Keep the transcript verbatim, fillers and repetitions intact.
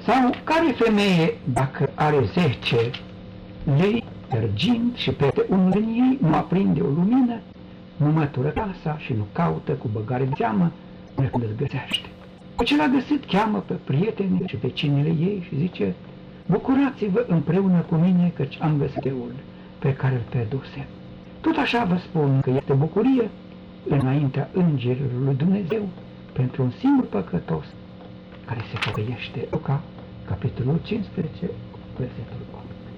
Sau care femeie, dacă are zece lei argint și peste unul din ei nu aprinde o lumină, nu mătură casa și nu caută cu băgare de seamă până când îl găsește. Cu ce l-a găsit, cheamă pe prietenii și vecinile ei și zice: bucurați-vă împreună cu mine căci am găsit leul pe care îl pierdusem. Tot așa vă spun că este bucurie înaintea îngerilor lui Dumnezeu pentru un singur păcătos care se pocăiește. Luca, capitolul cincisprezece, versetul opt.